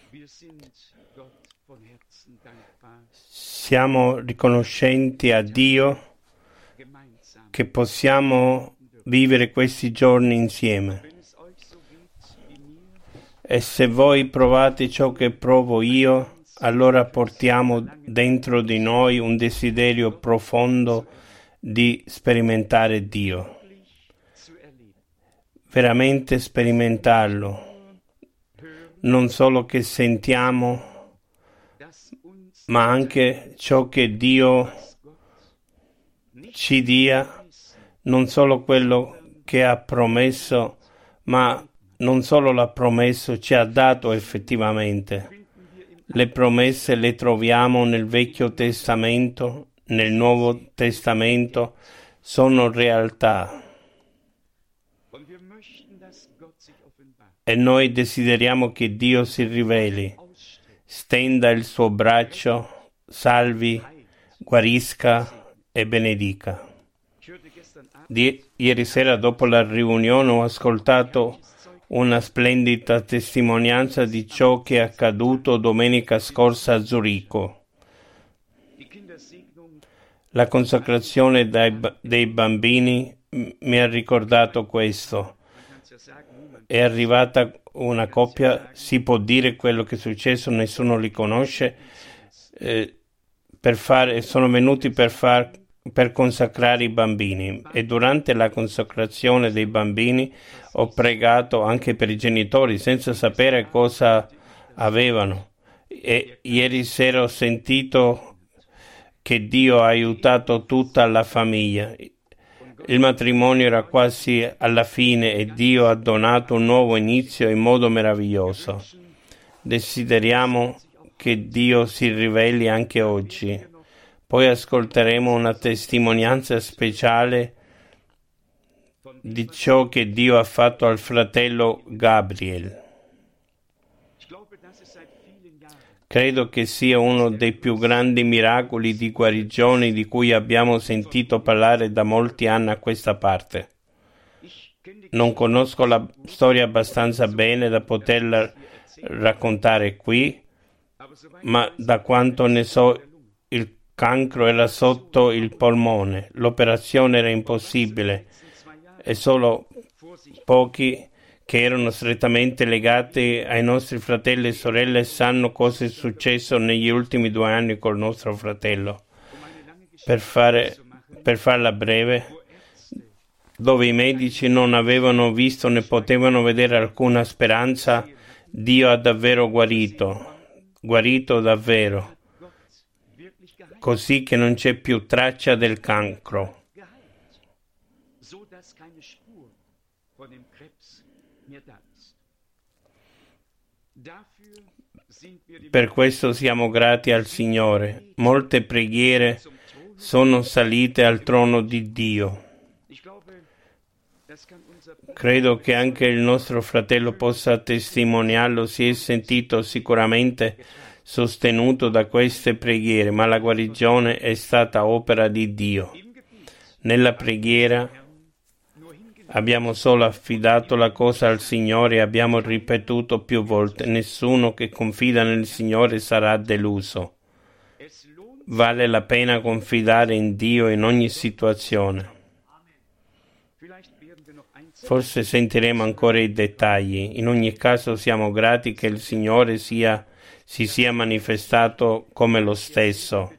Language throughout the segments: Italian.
Siamo riconoscenti a Dio che possiamo vivere questi giorni insieme. E se voi provate ciò che provo io, allora portiamo dentro di noi un desiderio profondo di sperimentare Dio. Veramente sperimentarlo. Non solo che sentiamo, ma anche ciò che Dio ci dia, non solo quello che ha promesso, ma non solo l'ha promesso, ci ha dato effettivamente. Le promesse le troviamo nel Vecchio Testamento, nel Nuovo Testamento, sono realtà. E noi desideriamo che Dio si riveli, stenda il suo braccio, salvi, guarisca e benedica. Ieri sera dopo la riunione ho ascoltato una splendida testimonianza di ciò che è accaduto domenica scorsa a Zurigo. La consacrazione dei bambini mi ha ricordato questo. È arrivata una coppia, si può dire quello che è successo, nessuno li conosce, sono venuti per consacrare i bambini, e durante la consacrazione dei bambini ho pregato anche per i genitori senza sapere cosa avevano, e ieri sera ho sentito che Dio ha aiutato tutta la famiglia. Il matrimonio era quasi alla fine e Dio ha donato un nuovo inizio in modo meraviglioso. Desideriamo che Dio si riveli anche oggi. Poi ascolteremo una testimonianza speciale di ciò che Dio ha fatto al fratello Gabriel. Credo che sia uno dei più grandi miracoli di guarigione di cui abbiamo sentito parlare da molti anni a questa parte. Non conosco la storia abbastanza bene da poterla raccontare qui, ma da quanto ne so il cancro era sotto il polmone, l'operazione era impossibile e solo pochi che erano strettamente legati ai nostri fratelli e sorelle sanno cosa è successo negli ultimi 2 anni col nostro fratello. Per farla breve, dove i medici non avevano visto né potevano vedere alcuna speranza, Dio ha davvero guarito davvero, così che non c'è più traccia del cancro. Per questo siamo grati al Signore. Molte preghiere sono salite al trono di Dio. Credo che anche il nostro fratello possa testimoniarlo, si è sentito sicuramente sostenuto da queste preghiere, ma la guarigione è stata opera di Dio. Nella preghiera abbiamo solo affidato la cosa al Signore e abbiamo ripetuto più volte: nessuno che confida nel Signore sarà deluso. Vale la pena confidare in Dio in ogni situazione. Forse sentiremo ancora i dettagli. In ogni caso siamo grati che il Signore si sia manifestato come lo stesso.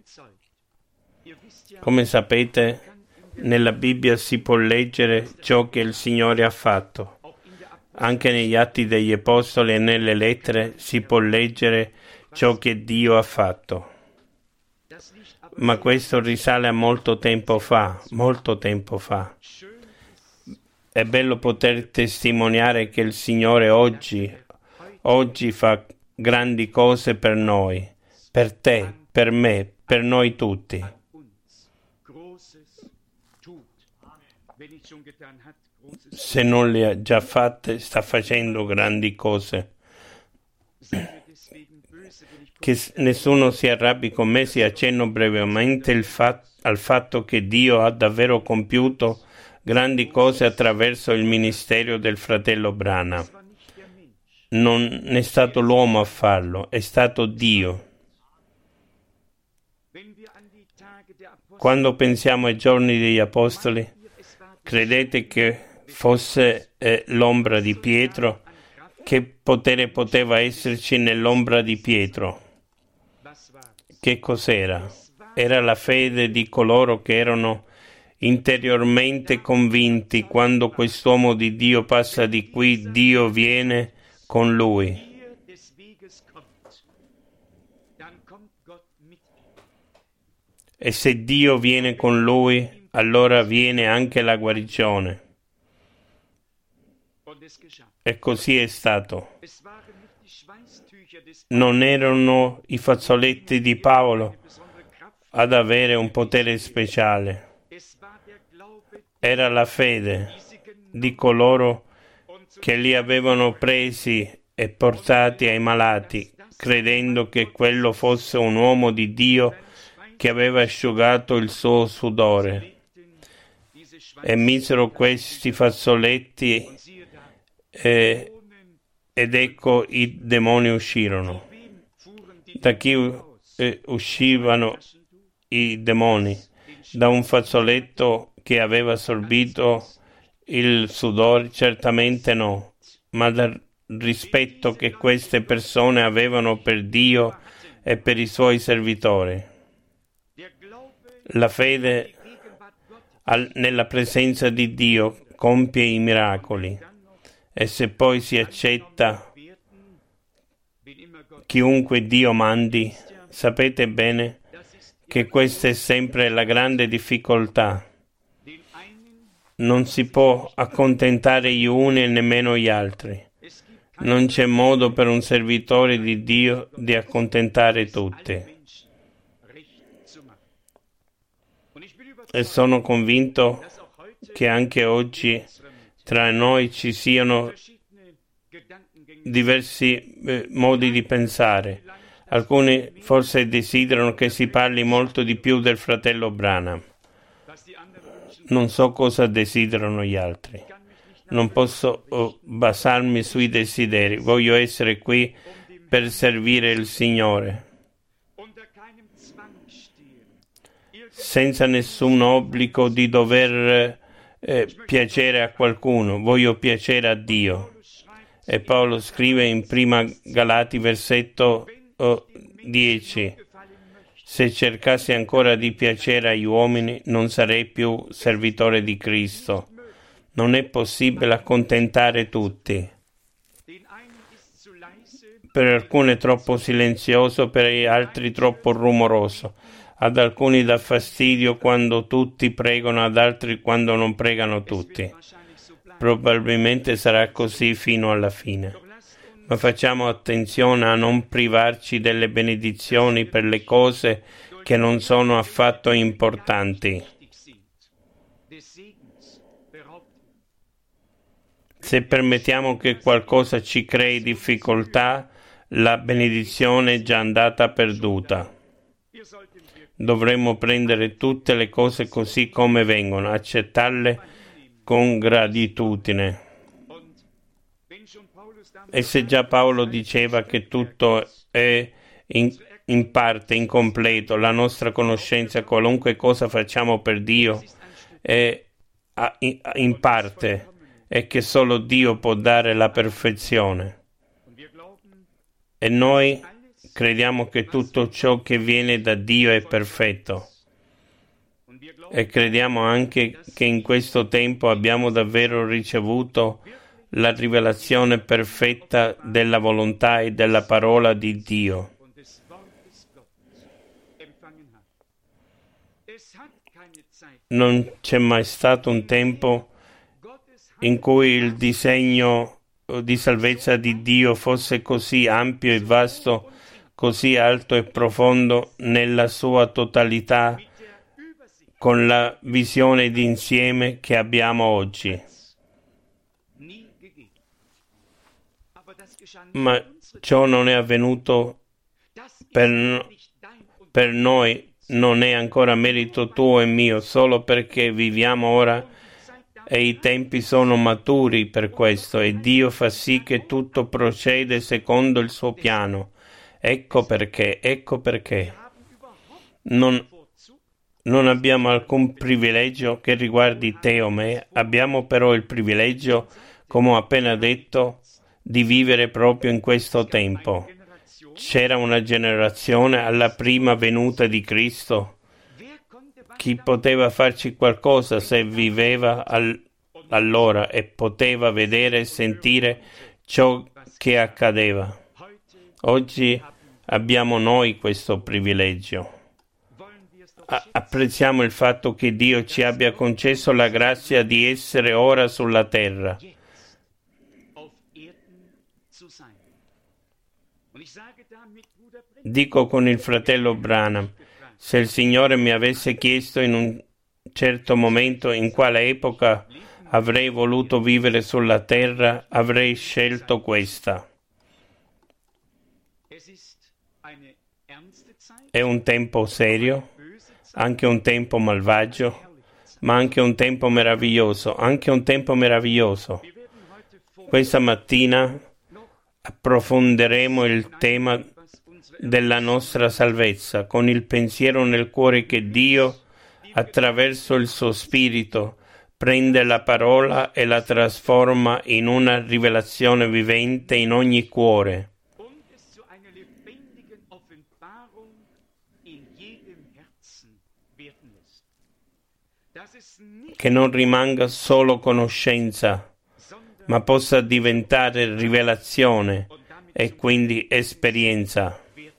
Come sapete, nella Bibbia si può leggere ciò che il Signore ha fatto. Anche negli Atti degli Apostoli e nelle lettere si può leggere ciò che Dio ha fatto. Ma questo risale a molto tempo fa. È bello poter testimoniare che il Signore oggi fa grandi cose per noi, per te, per me, per noi tutti. Se non le ha già fatte, sta facendo grandi cose. Che nessuno si arrabbi con me se accenno brevemente al fatto che Dio ha davvero compiuto grandi cose attraverso il ministero del fratello Branham. Non è stato l'uomo a farlo, è stato Dio. Quando pensiamo ai giorni degli Apostoli, credete che fosse l'ombra di Pietro? Che potere poteva esserci nell'ombra di Pietro? Che cos'era? Era la fede di coloro che erano interiormente convinti: quando quest'uomo di Dio passa di qui, Dio viene con lui. E se Dio viene con lui, allora viene anche la guarigione. E così è stato. Non erano i fazzoletti di Paolo ad avere un potere speciale. Era la fede di coloro che li avevano presi e portati ai malati, credendo che quello fosse un uomo di Dio che aveva asciugato il suo sudore. E misero questi fazzoletti ed ecco i demoni uscirono. Da chi uscivano i demoni? Da un fazzoletto che aveva assorbito il sudore? Certamente no, ma dal rispetto che queste persone avevano per Dio e per i suoi servitori. La fede nella presenza di Dio compie i miracoli, e se poi si accetta chiunque Dio mandi, sapete bene che questa è sempre la grande difficoltà. Non si può accontentare gli uni e nemmeno gli altri. Non c'è modo per un servitore di Dio di accontentare tutti. E sono convinto che anche oggi tra noi ci siano diversi modi di pensare. Alcuni forse desiderano che si parli molto di più del fratello Branham. Non so cosa desiderano gli altri. Non posso basarmi sui desideri. Voglio essere qui per servire il Signore, senza nessun obbligo di dover piacere a qualcuno. Voglio piacere a Dio. E Paolo scrive in prima Galati versetto 10: se cercassi ancora di piacere agli uomini, non sarei più servitore di Cristo. Non è possibile accontentare tutti. Per alcuni è troppo silenzioso, per gli altri troppo rumoroso. Ad alcuni dà fastidio quando tutti pregano, ad altri quando non pregano tutti. Probabilmente sarà così fino alla fine. Ma facciamo attenzione a non privarci delle benedizioni per le cose che non sono affatto importanti. Se permettiamo che qualcosa ci crei difficoltà, la benedizione è già andata perduta. Dovremmo prendere tutte le cose così come vengono, accettarle con gratitudine. E se già Paolo diceva che tutto è in parte incompleto, la nostra conoscenza, qualunque cosa facciamo per Dio, è in parte, e che solo Dio può dare la perfezione. E noi crediamo che tutto ciò che viene da Dio è perfetto. E crediamo anche che in questo tempo abbiamo davvero ricevuto la rivelazione perfetta della volontà e della parola di Dio. Non c'è mai stato un tempo in cui il disegno di salvezza di Dio fosse così ampio e vasto, così alto e profondo nella sua totalità, con la visione d'insieme che abbiamo oggi. Ma ciò non è avvenuto per noi, non è ancora merito tuo e mio, solo perché viviamo ora e i tempi sono maturi per questo e Dio fa sì che tutto procede secondo il suo piano. Ecco perché. Non abbiamo alcun privilegio che riguardi te o me, abbiamo però il privilegio, come ho appena detto, di vivere proprio in questo tempo. C'era una generazione alla prima venuta di Cristo. Chi poteva farci qualcosa se viveva allora e poteva vedere e sentire ciò che accadeva? Oggi abbiamo noi questo privilegio. Apprezziamo il fatto che Dio ci abbia concesso la grazia di essere ora sulla terra. Dico con il fratello Branham, se il Signore mi avesse chiesto in un certo momento in quale epoca avrei voluto vivere sulla terra, avrei scelto questa. È un tempo serio, anche un tempo malvagio, ma anche un tempo meraviglioso, Questa mattina approfondiremo il tema della nostra salvezza con il pensiero nel cuore che Dio, attraverso il suo Spirito, prende la parola e la trasforma in una rivelazione vivente in ogni cuore. Che non rimanga solo conoscenza, ma possa diventare rivelazione e quindi esperienza.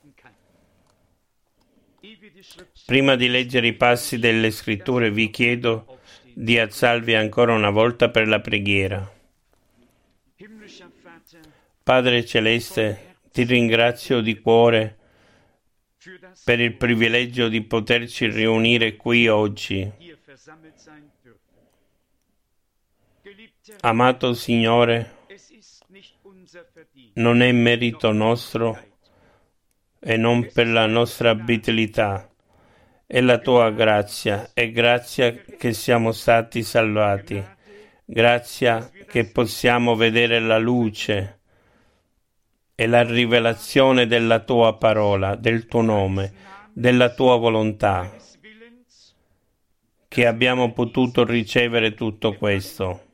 Prima di leggere i passi delle Scritture vi chiedo di alzarvi ancora una volta per la preghiera. Padre Celeste, ti ringrazio di cuore per il privilegio di poterci riunire qui oggi. Amato Signore, non è merito nostro e non per la nostra abilità, è la tua grazia, è grazia che siamo stati salvati, grazia che possiamo vedere la luce e la rivelazione della tua parola, del tuo nome, della tua volontà, che abbiamo potuto ricevere tutto questo.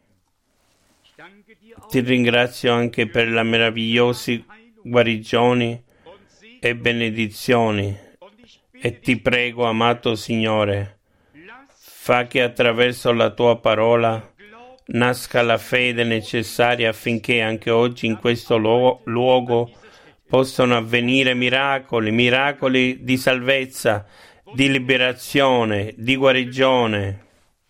Ti ringrazio anche per le meravigliose guarigioni e benedizioni e ti prego, amato Signore, fa che attraverso la tua parola nasca la fede necessaria affinché anche oggi in questo luogo possano avvenire miracoli di salvezza, di liberazione, di guarigione.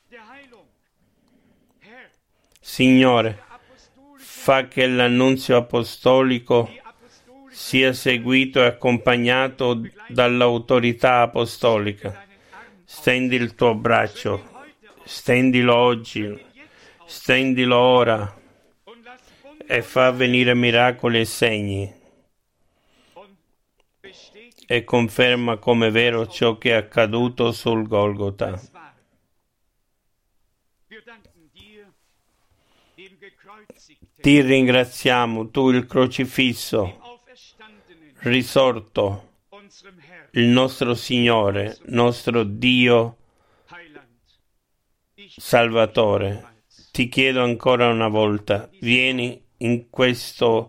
Signore, fa che l'annunzio apostolico sia seguito e accompagnato dall'autorità apostolica. Stendi il tuo braccio, stendilo oggi, stendilo ora e fa avvenire miracoli e segni e conferma come vero ciò che è accaduto sul Golgota. Ti ringraziamo, tu il crocifisso, risorto, il nostro Signore, nostro Dio, Salvatore. Ti chiedo ancora una volta, vieni in questa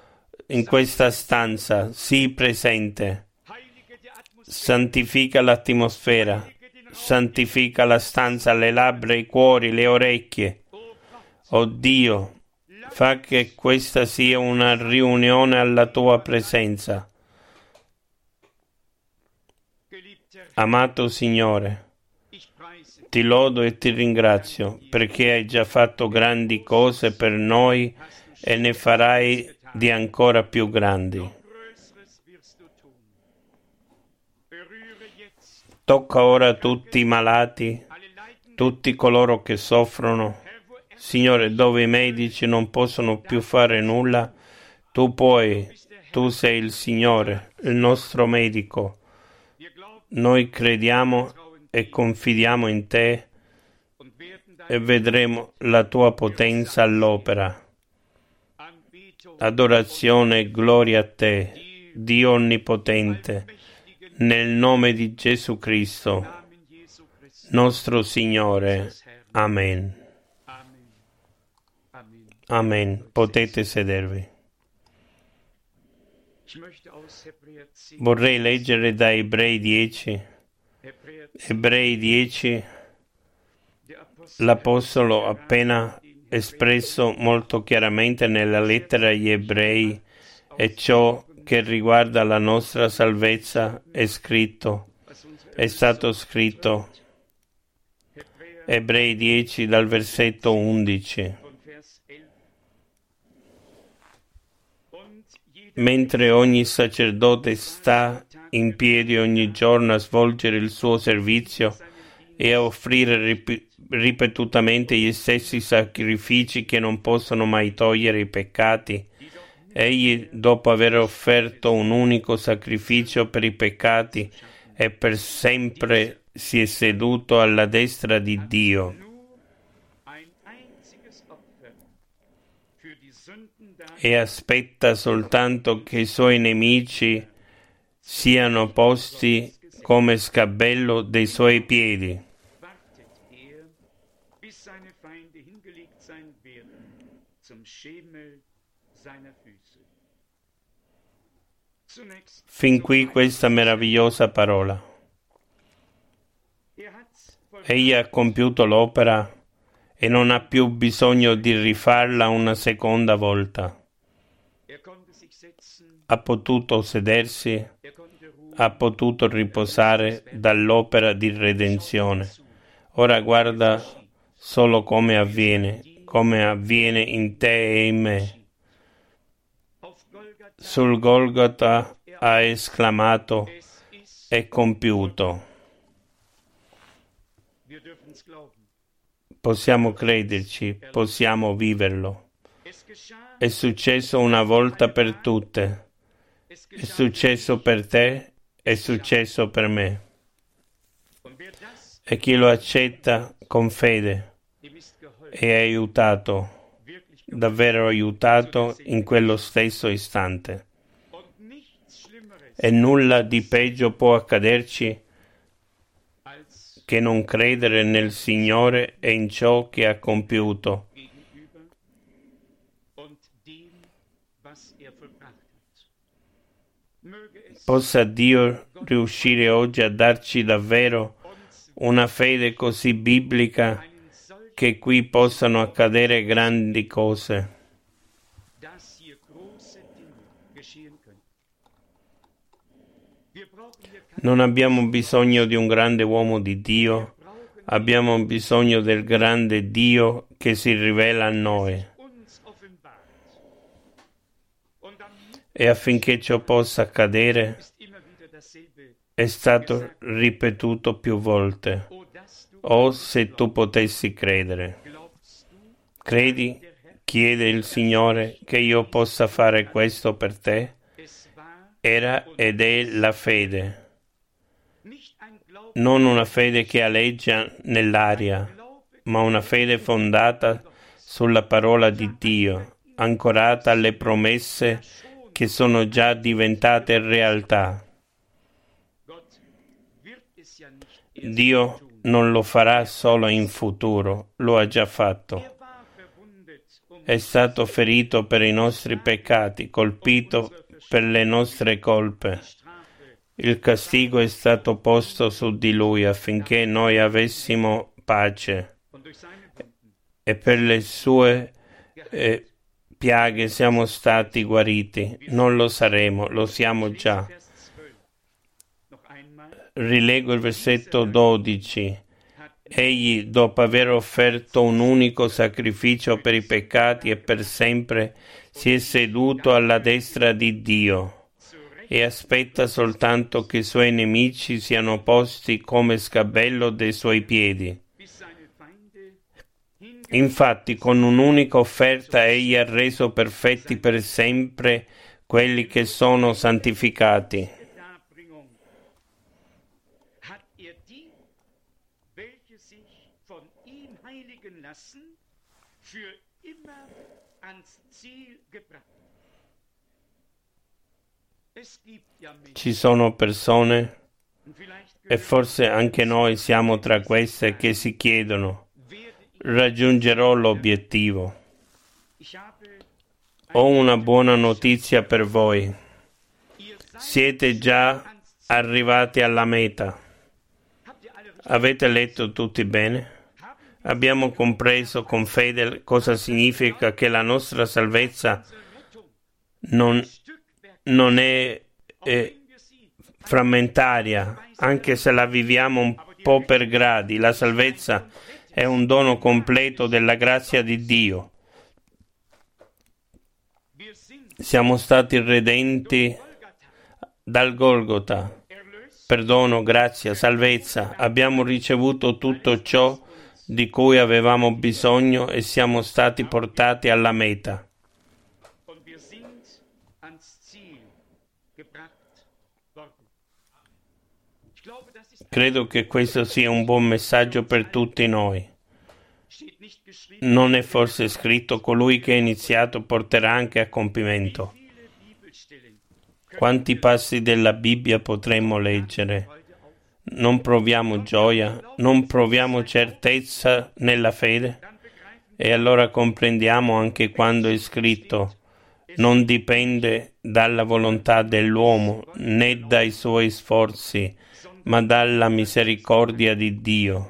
stanza, sii presente, santifica l'atmosfera, santifica la stanza, le labbra, i cuori, le orecchie. Oh Dio, fa che questa sia una riunione alla tua presenza. Amato Signore, ti lodo e ti ringrazio perché hai già fatto grandi cose per noi e ne farai di ancora più grandi. Tocca ora tutti i malati, tutti coloro che soffrono. Signore, dove i medici non possono più fare nulla, tu puoi, tu sei il Signore, il nostro medico. Noi crediamo e confidiamo in te e vedremo la tua potenza all'opera. Adorazione e gloria a te, Dio Onnipotente, nel nome di Gesù Cristo, nostro Signore. Amen. Amen. Potete sedervi. Vorrei leggere da Ebrei 10. Ebrei 10, l'Apostolo appena espresso molto chiaramente nella lettera agli Ebrei, e ciò che riguarda la nostra salvezza è stato scritto. Ebrei 10 dal versetto 11. Mentre ogni sacerdote sta in piedi ogni giorno a svolgere il suo servizio e a offrire ripetutamente gli stessi sacrifici che non possono mai togliere i peccati, egli, dopo aver offerto un unico sacrificio per i peccati e per sempre, si è seduto alla destra di Dio. E aspetta soltanto che i suoi nemici siano posti come scabello dei suoi piedi. Fin qui questa meravigliosa parola. Egli ha compiuto l'opera e non ha più bisogno di rifarla una seconda volta. Ha potuto sedersi, ha potuto riposare dall'opera di redenzione. Ora guarda solo come avviene in te e in me. Sul Golgota ha esclamato: è compiuto. Possiamo crederci, possiamo viverlo. È successo una volta per tutte. È successo per te, è successo per me. E chi lo accetta con fede è aiutato, davvero aiutato in quello stesso istante. E nulla di peggio può accaderci che non credere nel Signore e in ciò che ha compiuto. Possa Dio riuscire oggi a darci davvero una fede così biblica che qui possano accadere grandi cose. Non abbiamo bisogno di un grande uomo di Dio, abbiamo bisogno del grande Dio che si rivela a noi. E affinché ciò possa accadere, è stato ripetuto più volte: oh, se tu potessi credere. Credi, chiede il Signore, che io possa fare questo per te? Era ed è la fede. Non una fede che aleggia nell'aria, ma una fede fondata sulla parola di Dio, ancorata alle promesse che sono già diventate realtà. Dio non lo farà solo in futuro, lo ha già fatto. È stato ferito per i nostri peccati, colpito per le nostre colpe. Il castigo è stato posto su di lui affinché noi avessimo pace. E per le sue piaghe siamo stati guariti. Non lo saremo, lo siamo già. Rilego il versetto 12. Egli, dopo aver offerto un unico sacrificio per i peccati e per sempre, si è seduto alla destra di Dio e aspetta soltanto che i suoi nemici siano posti come scabello dei suoi piedi. Infatti, con un'unica offerta egli ha reso perfetti per sempre quelli che sono santificati. Ci sono persone, e forse anche noi siamo tra queste, che si chiedono: raggiungerò l'obiettivo? Ho una buona notizia per voi. Siete già arrivati alla meta. Avete letto tutti bene? Abbiamo compreso con fede cosa significa che la nostra salvezza non è frammentaria, anche se la viviamo un po' per gradi. La salvezza è un dono completo della grazia di Dio. Siamo stati redenti dal Golgota. Perdono, grazia, salvezza. Abbiamo ricevuto tutto ciò di cui avevamo bisogno e siamo stati portati alla meta. Credo che questo sia un buon messaggio per tutti noi. Non è forse scritto: colui che ha iniziato porterà anche a compimento? Quanti passi della Bibbia potremmo leggere? Non proviamo gioia? Non proviamo certezza nella fede? E allora comprendiamo anche quando è scritto: non dipende dalla volontà dell'uomo né dai suoi sforzi, ma dalla misericordia di Dio.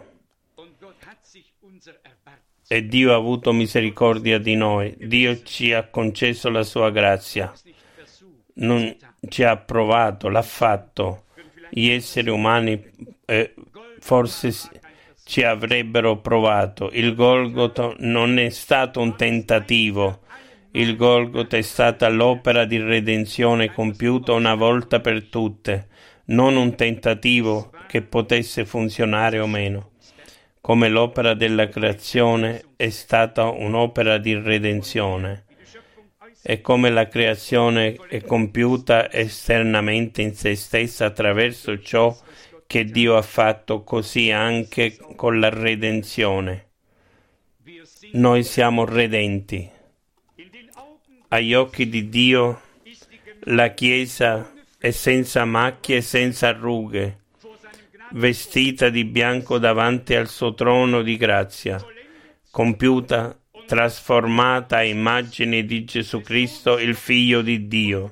E Dio ha avuto misericordia di noi. Dio ci ha concesso la sua grazia. Non ci ha provato, l'ha fatto. Gli esseri umani forse ci avrebbero provato. Il Golgota non è stato un tentativo. Il Golgota è stata l'opera di redenzione compiuta una volta per tutte, non un tentativo che potesse funzionare o meno. Come l'opera della creazione è stata un'opera di redenzione. E come la creazione è compiuta esternamente in se stessa attraverso ciò che Dio ha fatto, così anche con la redenzione. Noi siamo redenti. Agli occhi di Dio la Chiesa è senza macchie e senza rughe, vestita di bianco davanti al suo trono di grazia, compiuta, trasformata a immagine di Gesù Cristo, il Figlio di Dio.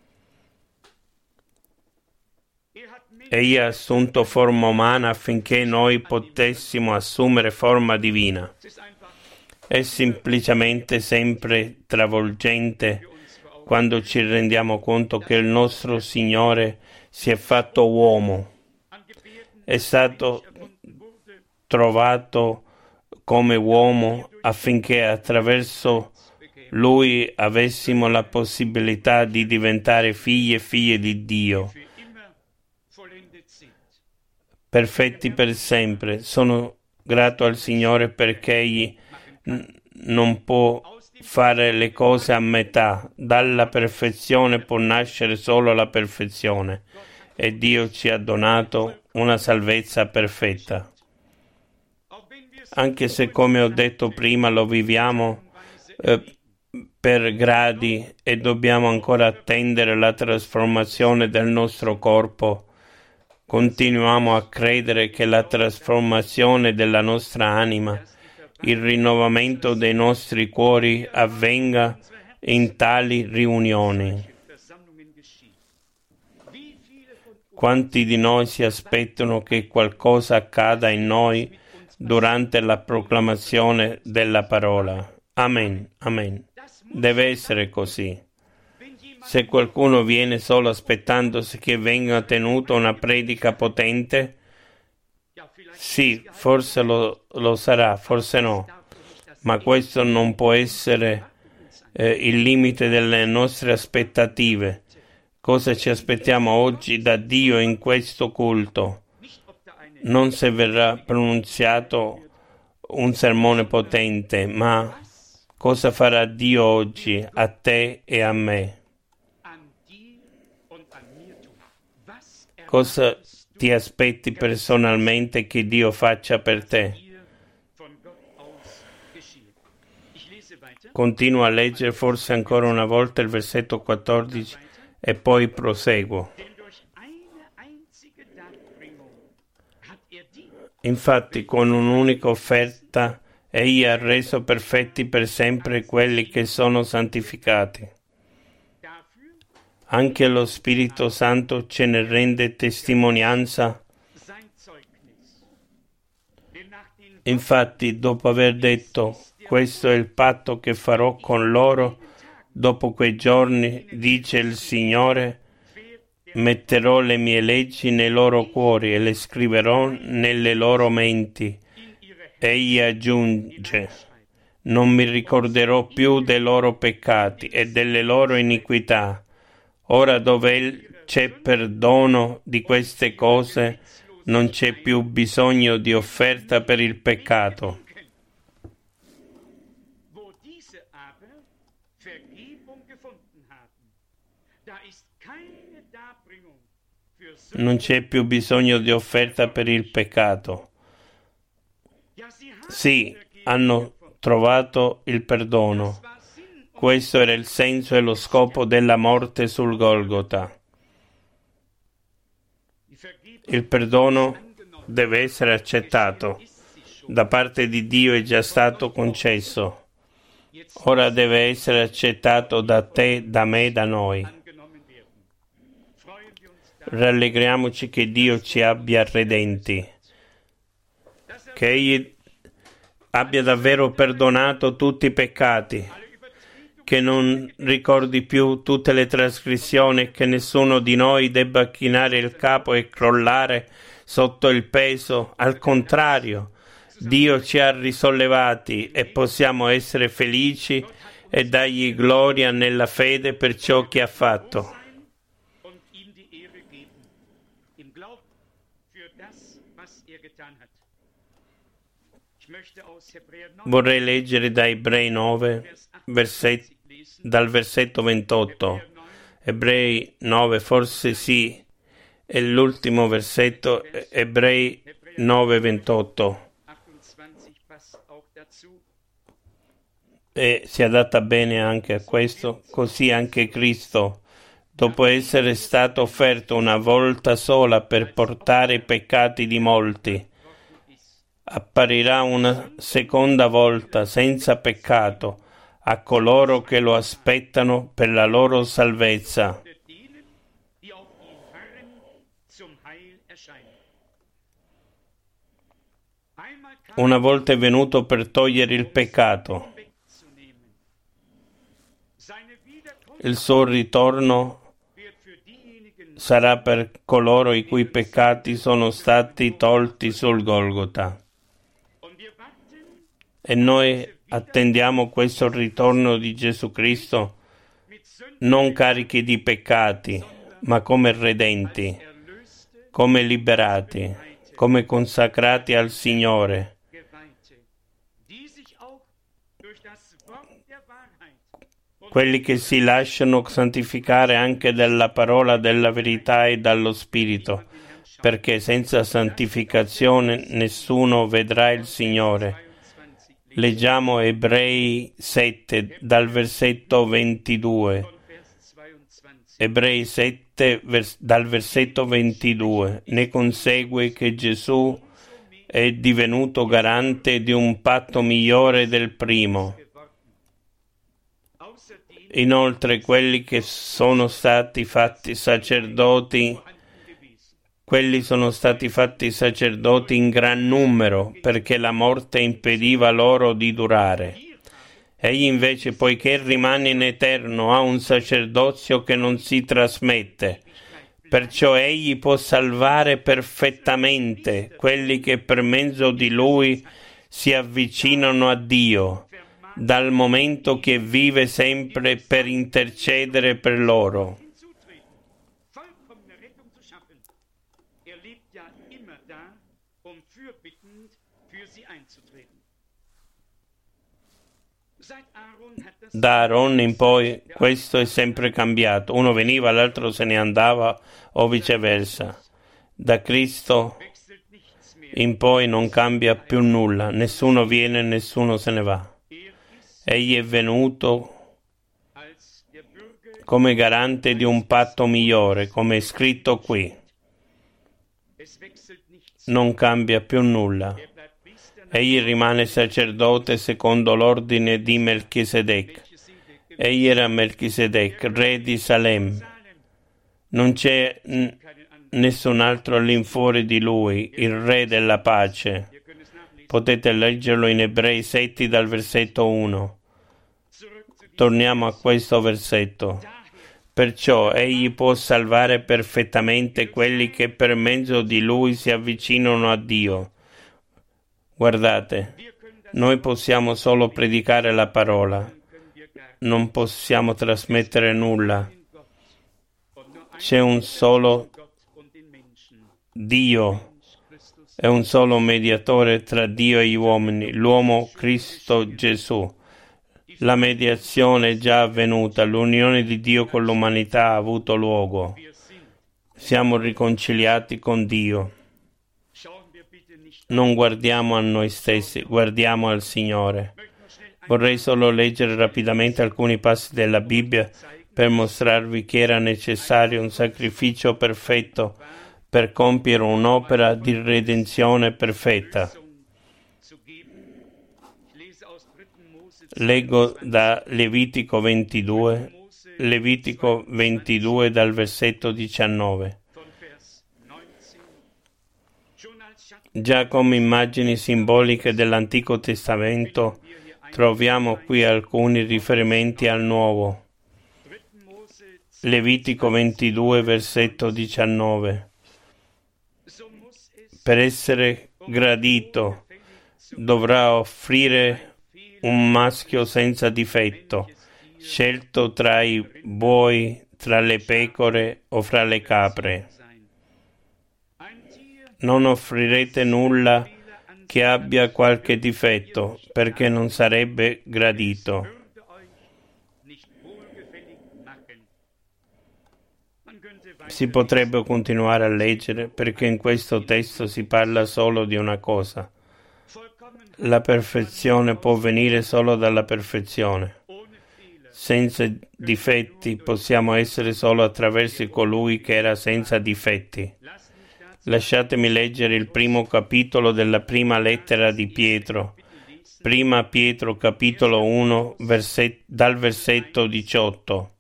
Egli ha assunto forma umana affinché noi potessimo assumere forma divina. È semplicemente sempre travolgente quando ci rendiamo conto che il nostro Signore si è fatto uomo. È stato trovato come uomo affinché attraverso Lui avessimo la possibilità di diventare figli e figlie di Dio, perfetti per sempre. Sono grato al Signore perché Egli non può fare le cose a metà. Dalla perfezione può nascere solo la perfezione, e Dio ci ha donato una salvezza perfetta. Anche se, come ho detto prima, lo viviamo per gradi e dobbiamo ancora attendere la trasformazione del nostro corpo, continuiamo a credere che la trasformazione della nostra anima, il rinnovamento dei nostri cuori avvenga in tali riunioni. Quanti di noi si aspettano che qualcosa accada in noi durante la proclamazione della parola? Amen, amen. Deve essere così. Se qualcuno viene solo aspettandosi che venga tenuta una predica potente, sì, forse lo sarà, forse no, ma questo non può essere il limite delle nostre aspettative. Cosa ci aspettiamo oggi da Dio in questo culto? Non se verrà pronunziato un sermone potente, ma cosa farà Dio oggi a te e a me? Cosa ti aspetti personalmente che Dio faccia per te? Continuo a leggere forse ancora una volta il versetto 14 e poi proseguo. Infatti, con un'unica offerta, Egli ha reso perfetti per sempre quelli che sono santificati. Anche lo Spirito Santo ce ne rende testimonianza. Infatti, dopo aver detto, questo è il patto che farò con loro, dopo quei giorni, dice il Signore, metterò le mie leggi nei loro cuori e le scriverò nelle loro menti. Egli aggiunge, non mi ricorderò più dei loro peccati e delle loro iniquità. Ora dove c'è perdono di queste cose, non c'è più bisogno di offerta per il peccato. Non c'è più bisogno di offerta per il peccato. Sì, hanno trovato il perdono. Questo era il senso e lo scopo della morte sul Golgota. Il perdono deve essere accettato. Da parte di Dio è già stato concesso. Ora deve essere accettato da te, da me, da noi. Rallegriamoci che Dio ci abbia redenti, che Egli abbia davvero perdonato tutti i peccati, che non ricordi più tutte le trasgressioni, che nessuno di noi debba chinare il capo e crollare sotto il peso. Al contrario, Dio ci ha risollevati e possiamo essere felici e dargli gloria nella fede per ciò che ha fatto. Vorrei leggere da Ebrei 9, dal versetto 28. Ebrei 9, forse sì, è l'ultimo versetto, Ebrei 9, 28. E si adatta bene anche a questo, così anche Cristo, dopo essere stato offerto una volta sola per portare i peccati di molti, apparirà una seconda volta senza peccato a coloro che lo aspettano per la loro salvezza. Una volta è venuto per togliere il peccato. Il suo ritorno sarà per coloro i cui peccati sono stati tolti sul Golgota. E noi attendiamo questo ritorno di Gesù Cristo non carichi di peccati, ma come redenti, come liberati, come consacrati al Signore, quelli che si lasciano santificare anche dalla parola della verità e dallo Spirito, perché senza santificazione nessuno vedrà il Signore. Leggiamo Ebrei 7 dal versetto 22. Ebrei 7 dal versetto 22. Ne consegue che Gesù è divenuto garante di un patto migliore del primo. Inoltre quelli che sono stati fatti sacerdoti, quelli sono stati fatti sacerdoti in gran numero, perché la morte impediva loro di durare. Egli invece, poiché rimane in eterno, ha un sacerdozio che non si trasmette. Perciò egli può salvare perfettamente quelli che per mezzo di lui si avvicinano a Dio, dal momento che vive sempre per intercedere per loro. Da Aaron in poi questo è sempre cambiato. Uno veniva, l'altro se ne andava o viceversa. Da Cristo in poi non cambia più nulla. Nessuno viene, nessuno se ne va. Egli è venuto come garante di un patto migliore, come è scritto qui. Non cambia più nulla. Egli rimane sacerdote secondo l'ordine di Melchisedec. Egli era Melchisedec, re di Salem. Non c'è nessun altro all'infuori di lui, il re della pace. Potete leggerlo in Ebrei 7 dal versetto 1. Torniamo a questo versetto. Perciò egli può salvare perfettamente quelli che per mezzo di lui si avvicinano a Dio. Guardate, noi possiamo solo predicare la parola, non possiamo trasmettere nulla. C'è un solo Dio, è un solo mediatore tra Dio e gli uomini, l'uomo Cristo Gesù. La mediazione è già avvenuta, l'unione di Dio con l'umanità ha avuto luogo. Siamo riconciliati con Dio. Non guardiamo a noi stessi, guardiamo al Signore. Vorrei solo leggere rapidamente alcuni passi della Bibbia per mostrarvi che era necessario un sacrificio perfetto per compiere un'opera di redenzione perfetta. Leggo da Levitico 22 dal versetto 19. Già come immagini simboliche dell'Antico Testamento troviamo qui alcuni riferimenti al Nuovo. Levitico 22, versetto 19. Per essere gradito dovrà offrire un maschio senza difetto, scelto tra i buoi, tra le pecore o fra le capre. Non offrirete nulla che abbia qualche difetto, perché non sarebbe gradito. Si potrebbe continuare a leggere, perché in questo testo si parla solo di una cosa. La perfezione può venire solo dalla perfezione. Senza difetti possiamo essere solo attraverso colui che era senza difetti. Lasciatemi leggere il primo capitolo della prima lettera di Pietro. Prima Pietro, capitolo 1, dal versetto 18.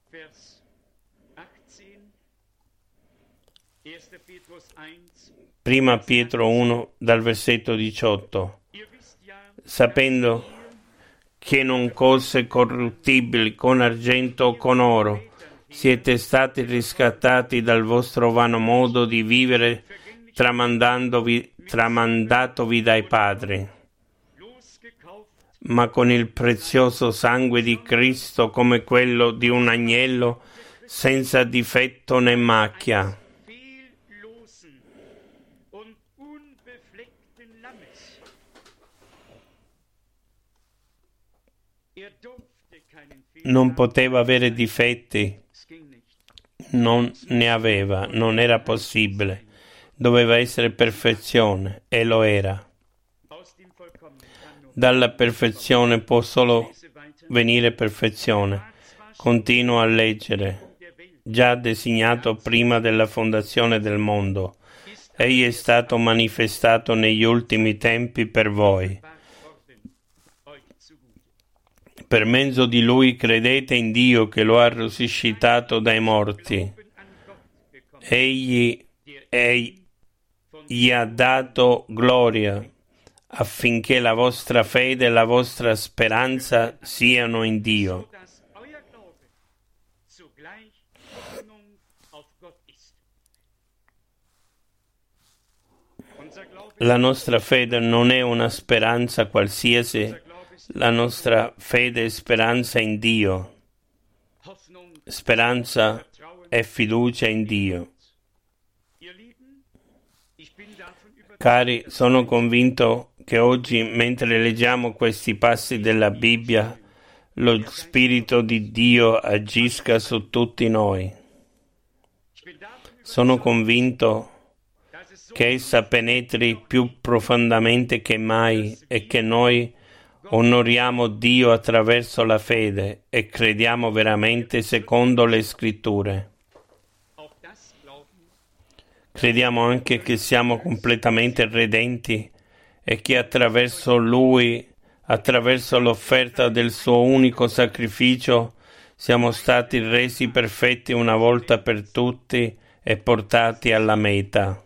Prima Pietro 1, dal versetto 18. Sapendo che non cose corruttibili con argento o con oro siete stati riscattati dal vostro vano modo di vivere tramandatovi dai padri, ma con il prezioso sangue di Cristo come quello di un agnello senza difetto né macchia. Non poteva avere difetti, non ne aveva, non era possibile. Doveva essere perfezione e lo era. Dalla perfezione può solo venire perfezione. Continuo a leggere. Già designato prima della fondazione del mondo, egli è stato manifestato negli ultimi tempi per voi. Per mezzo di lui credete in Dio che lo ha risuscitato dai morti. Egli gli ha dato gloria affinché la vostra fede e la vostra speranza siano in Dio. La nostra fede non è una speranza qualsiasi, la nostra fede è speranza in Dio. Speranza e fiducia in Dio. Cari, sono convinto che oggi, mentre leggiamo questi passi della Bibbia, lo Spirito di Dio agisca su tutti noi. Sono convinto che essa penetri più profondamente che mai e che noi Onoriamo Dio attraverso la fede e crediamo veramente secondo le Scritture. Crediamo anche che siamo completamente redenti e che attraverso Lui, attraverso l'offerta del suo unico sacrificio, siamo stati resi perfetti una volta per tutti e portati alla meta.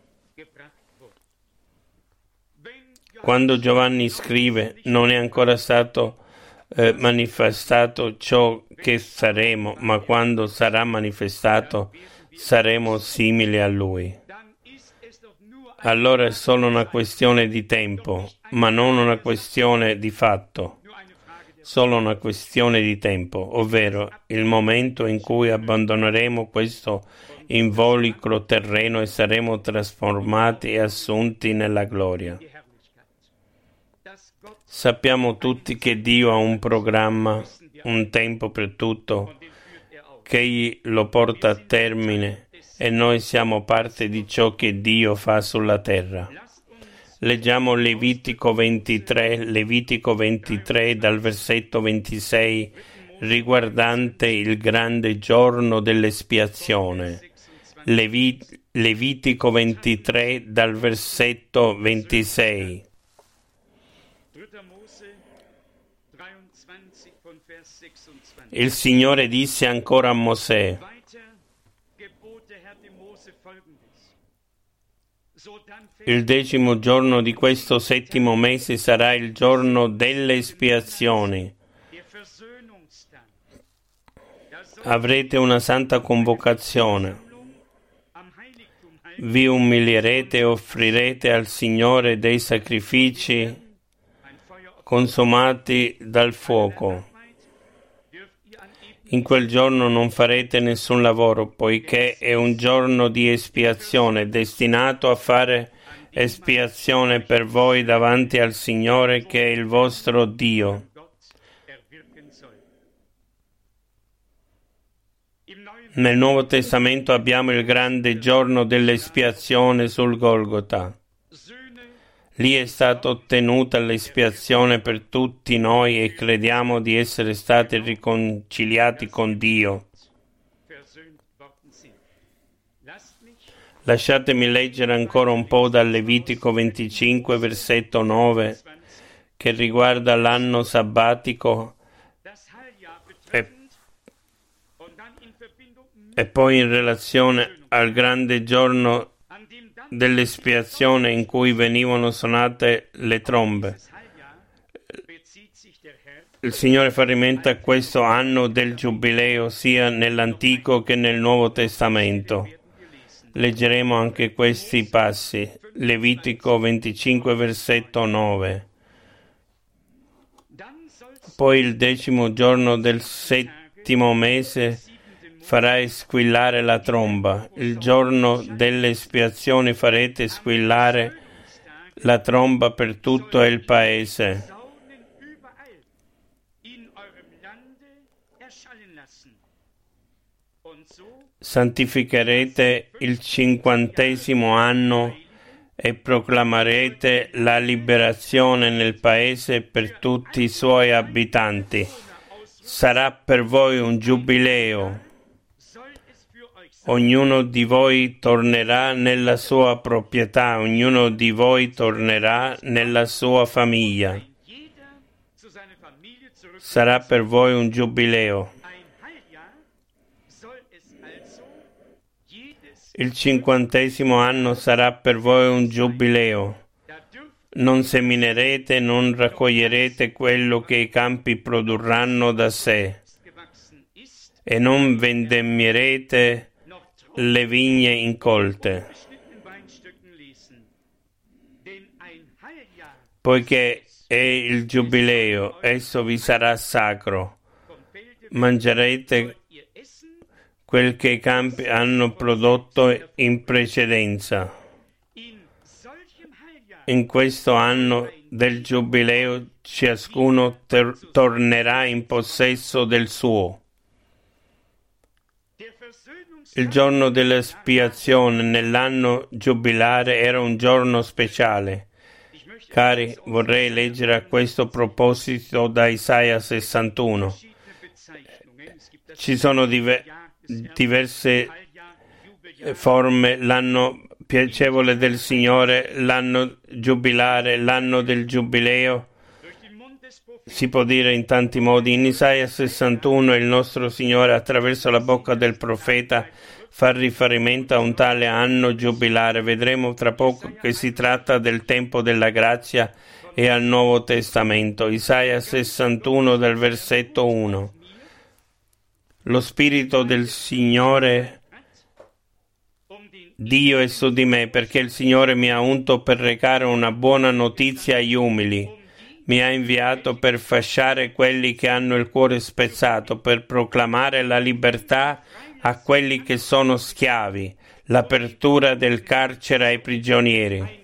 Quando Giovanni scrive, non è ancora stato manifestato ciò che saremo, ma quando sarà manifestato saremo simili a Lui. Allora è solo una questione di tempo, ma non una questione di fatto. Solo una questione di tempo, ovvero il momento in cui abbandoneremo questo involucro terreno e saremo trasformati e assunti nella gloria. Sappiamo tutti che Dio ha un programma, un tempo per tutto, che Egli lo porta a termine e noi siamo parte di ciò che Dio fa sulla terra. Leggiamo Levitico 23 dal versetto 26 riguardante il grande giorno dell'espiazione. Levitico 23 dal versetto 26. Il Signore disse ancora a Mosè: il 10° giorno di questo 7° mese sarà il giorno delle espiazioni. Avrete una santa convocazione. Vi umilierete e offrirete al Signore dei sacrifici consumati dal fuoco. In quel giorno non farete nessun lavoro, poiché è un giorno di espiazione, destinato a fare espiazione per voi davanti al Signore, che è il vostro Dio. Nel Nuovo Testamento abbiamo il grande giorno dell'espiazione sul Golgota. Lì è stata ottenuta l'espiazione per tutti noi e crediamo di essere stati riconciliati con Dio. Lasciatemi leggere ancora un po' dal Levitico 25, versetto 9, che riguarda l'anno sabbatico e poi in relazione al grande giorno dell'espiazione in cui venivano suonate le trombe. Il Signore fa riferimento a questo anno del Giubileo sia nell'Antico che nel Nuovo Testamento. Leggeremo anche questi passi. Levitico 25, versetto 9. Poi il 10° giorno del 7° mese farai squillare la tromba. Il giorno delle espiazioni farete squillare la tromba per tutto il paese. Santificherete il 50° anno e proclamerete la liberazione nel paese per tutti i suoi abitanti. Sarà per voi un giubileo. Ognuno di voi tornerà nella sua proprietà, ognuno di voi tornerà nella sua famiglia. Sarà per voi un giubileo. Il 50° anno sarà per voi un giubileo. Non seminerete, non raccoglierete quello che i campi produrranno da sé, e non vendemmierete le vigne incolte, poiché è il giubileo, esso vi sarà sacro. Mangerete quel che i campi hanno prodotto in precedenza. In questo anno del giubileo ciascuno tornerà in possesso del suo. Il giorno dell'espiazione nell'anno giubilare era un giorno speciale. Cari, vorrei leggere a questo proposito da Isaia 61. Ci sono diverse forme: l'anno piacevole del Signore, l'anno giubilare, l'anno del giubileo. Si può dire in tanti modi. In Isaia 61 il nostro Signore, attraverso la bocca del profeta, fa riferimento a un tale anno giubilare. Vedremo tra poco che si tratta del tempo della grazia e al Nuovo Testamento. Isaia 61 del versetto 1. Lo Spirito del Signore Dio è su di me, perché il Signore mi ha unto per recare una buona notizia agli umili. Mi ha inviato per fasciare quelli che hanno il cuore spezzato, per proclamare la libertà a quelli che sono schiavi, l'apertura del carcere ai prigionieri.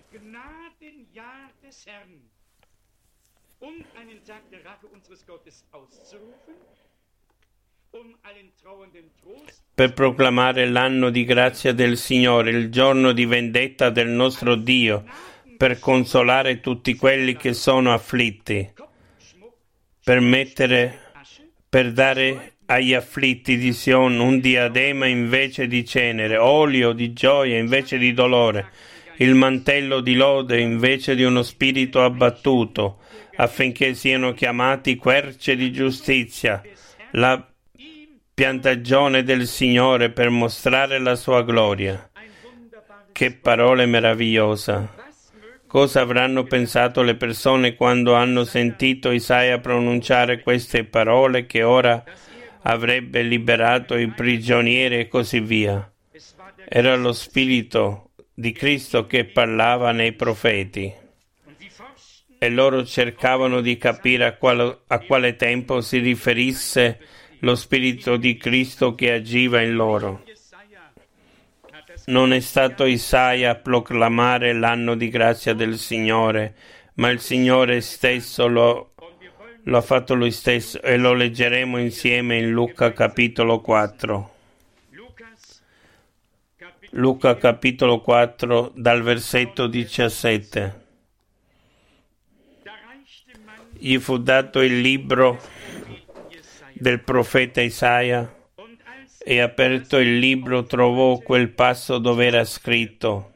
Per proclamare l'anno di grazia del Signore, il giorno di vendetta del nostro Dio, per consolare tutti quelli che sono afflitti, per dare agli afflitti di Sion un diadema invece di cenere, olio di gioia invece di dolore, il mantello di lode invece di uno spirito abbattuto, affinché siano chiamati querce di giustizia, la piantagione del Signore per mostrare la sua gloria. Che parole meravigliose! Cosa avranno pensato le persone quando hanno sentito Isaia pronunciare queste parole, che ora avrebbe liberato i prigionieri e così via? Era lo Spirito di Cristo che parlava nei profeti, e loro cercavano di capire a quale tempo si riferisse lo Spirito di Cristo che agiva in loro. Non è stato Isaia a proclamare l'anno di grazia del Signore, ma il Signore stesso lo ha fatto lui stesso, e lo leggeremo insieme in Luca capitolo 4. Luca capitolo 4 dal versetto 17. Gli fu dato il libro del profeta Isaia, e aperto il libro trovò quel passo dove era scritto: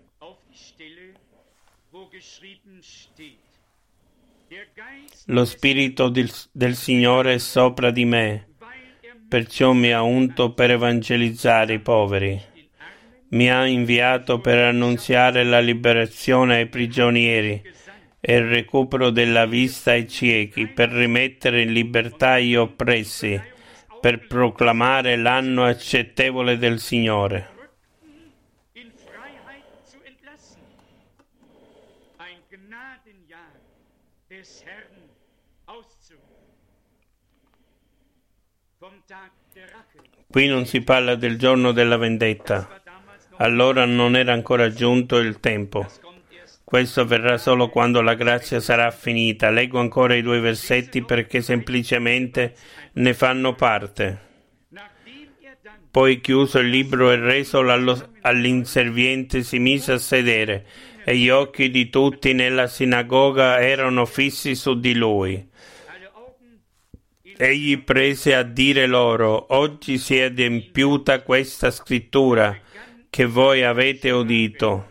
lo Spirito del Signore è sopra di me, perciò mi ha unto per evangelizzare i poveri, mi ha inviato per annunziare la liberazione ai prigionieri e il recupero della vista ai ciechi, per rimettere in libertà gli oppressi, per proclamare l'anno accettevole del Signore. Qui non si parla del giorno della vendetta. Allora non era ancora giunto il tempo. Questo avverrà solo quando la grazia sarà finita. Leggo ancora i 2 versetti perché semplicemente ne fanno parte. Poi, chiuso il libro e resolo all'inserviente, si mise a sedere, e gli occhi di tutti nella sinagoga erano fissi su di lui. Egli prese a dire loro: oggi si è adempiuta questa scrittura che voi avete udito.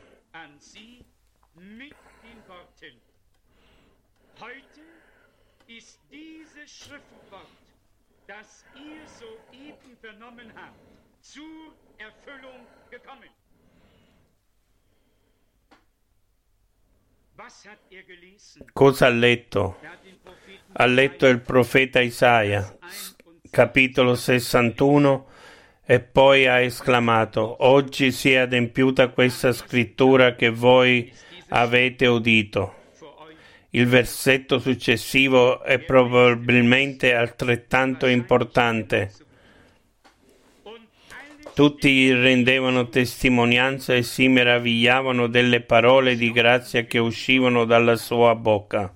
Cosa ha letto? Ha letto il profeta Isaia, capitolo 61, e poi ha esclamato: oggi si è adempiuta questa scrittura che voi avete udito. Il versetto successivo è probabilmente altrettanto importante. Tutti rendevano testimonianza e si meravigliavano delle parole di grazia che uscivano dalla sua bocca.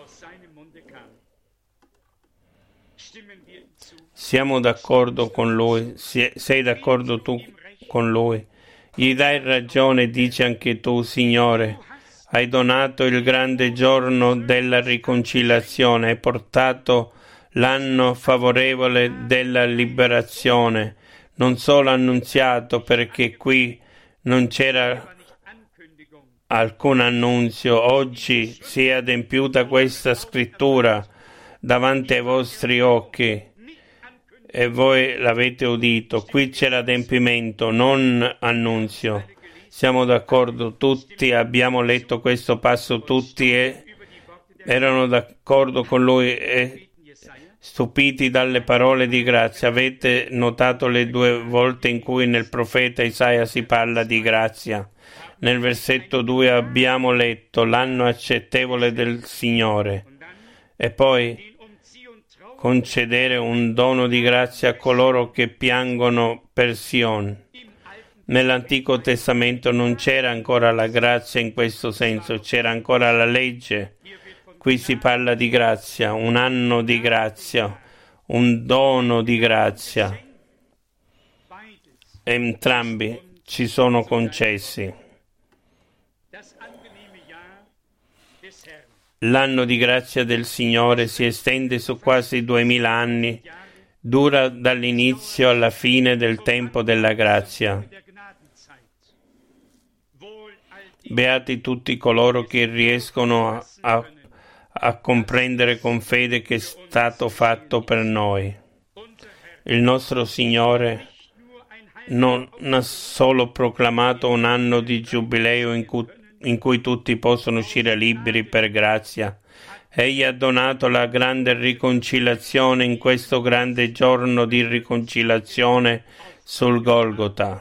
Siamo d'accordo con lui? Sei d'accordo tu con lui? Gli dai ragione, dici anche tu: Signore, Hai donato il grande giorno della riconciliazione, hai portato l'anno favorevole della liberazione, non solo annunziato, perché qui non c'era alcun annunzio. Oggi si è adempiuta questa scrittura davanti ai vostri occhi e voi l'avete udito. Qui c'è l'adempimento, non annunzio. Siamo d'accordo, tutti abbiamo letto questo passo, tutti erano d'accordo con lui e stupiti dalle parole di grazia. Avete notato le due volte in cui nel profeta Isaia si parla di grazia? Nel versetto 2 abbiamo letto l'anno accettevole del Signore e poi concedere un dono di grazia a coloro che piangono per Sion. Nell'Antico Testamento non c'era ancora la grazia in questo senso, c'era ancora la legge. Qui si parla di grazia, un anno di grazia, un dono di grazia. Entrambi ci sono concessi. L'anno di grazia del Signore si estende su quasi 2000 anni, dura dall'inizio alla fine del tempo della grazia. Beati tutti coloro che riescono a comprendere con fede che è stato fatto per noi. Il nostro Signore non ha solo proclamato un anno di giubileo in cui tutti possono uscire liberi per grazia. Egli ha donato la grande riconciliazione in questo grande giorno di riconciliazione sul Golgota.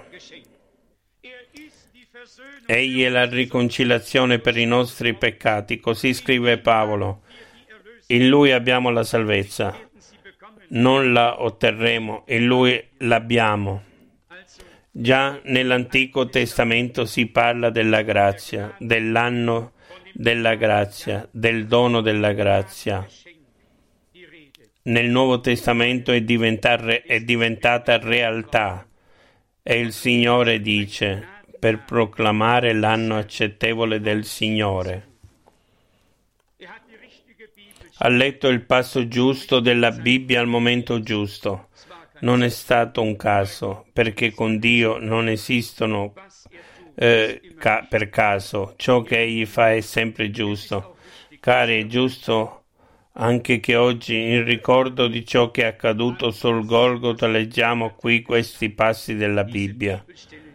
Egli è la riconciliazione per i nostri peccati, così scrive Paolo. In Lui abbiamo la salvezza. Non la otterremo, in Lui l'abbiamo. Già nell'Antico Testamento si parla della grazia, dell'anno della grazia, del dono della grazia. Nel Nuovo Testamento è diventata realtà e il Signore dice: per proclamare l'anno accettevole del Signore. Ha letto il passo giusto della Bibbia al momento giusto. Non è stato un caso, perché con Dio non esistono per caso. Ciò che Egli fa è sempre giusto. Cari, è giusto anche che oggi, in ricordo di ciò che è accaduto sul Golgota, leggiamo qui questi passi della Bibbia.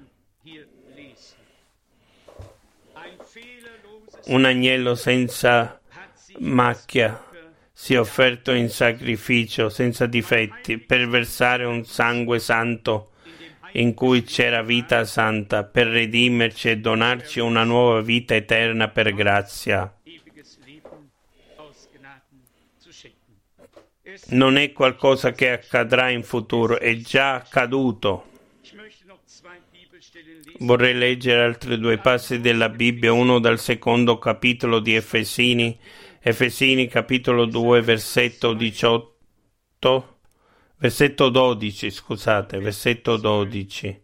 Un agnello senza macchia si è offerto in sacrificio, senza difetti, per versare un sangue santo in cui c'era vita santa, per redimerci e donarci una nuova vita eterna per grazia. Non è qualcosa che accadrà in futuro, è già accaduto. Vorrei leggere altri due passi della Bibbia, uno dal secondo capitolo di Efesini capitolo 2, versetto 12.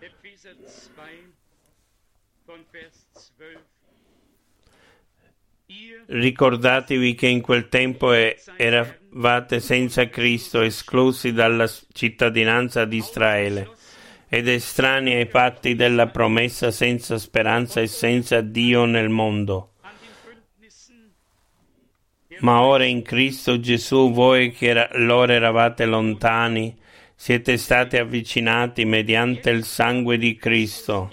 Ricordatevi che in quel tempo eravate senza Cristo, esclusi dalla cittadinanza di Israele ed estranei ai patti della promessa, senza speranza e senza Dio nel mondo. Ma ora in Cristo Gesù, voi che allora eravate lontani, siete stati avvicinati mediante il sangue di Cristo.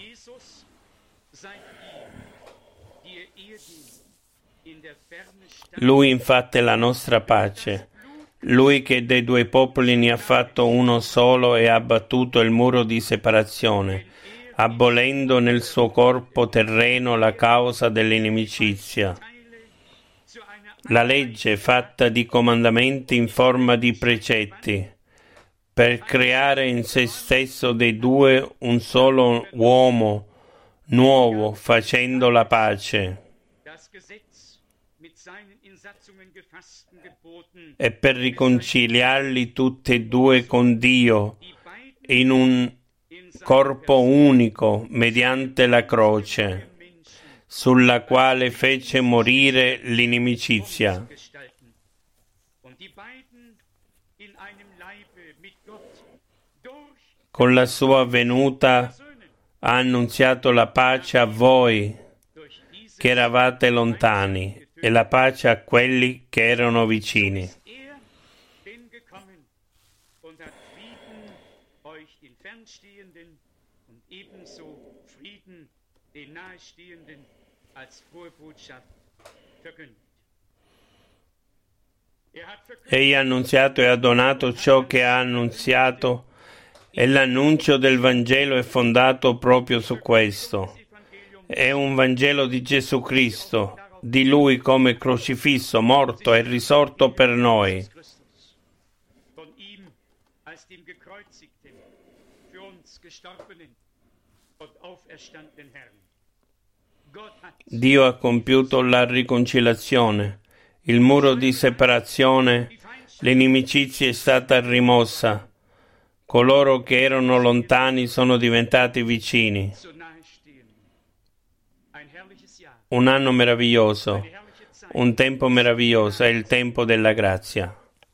Lui infatti è la nostra pace. Lui che dei due popoli ne ha fatto uno solo e ha abbattuto il muro di separazione, abolendo nel suo corpo terreno la causa dell'inimicizia. La legge fatta di comandamenti in forma di precetti, per creare in se stesso dei due un solo uomo nuovo, facendo la pace, e per riconciliarli tutti e due con Dio in un corpo unico mediante la croce, sulla quale fece morire l'inimicizia. Con la sua venuta ha annunziato la pace a voi che eravate lontani e la pace a quelli che erano vicini. Egli ha annunziato e ha donato ciò che ha annunziato, e l'annuncio del Vangelo è fondato proprio su questo. È un Vangelo di Gesù Cristo, di Lui come crocifisso, morto e risorto per noi. Dio ha compiuto la riconciliazione, il muro di separazione, l'inimicizia è stata rimossa. Coloro che erano lontani sono diventati vicini. Un anno meraviglioso, un tempo meraviglioso, è il tempo della grazia.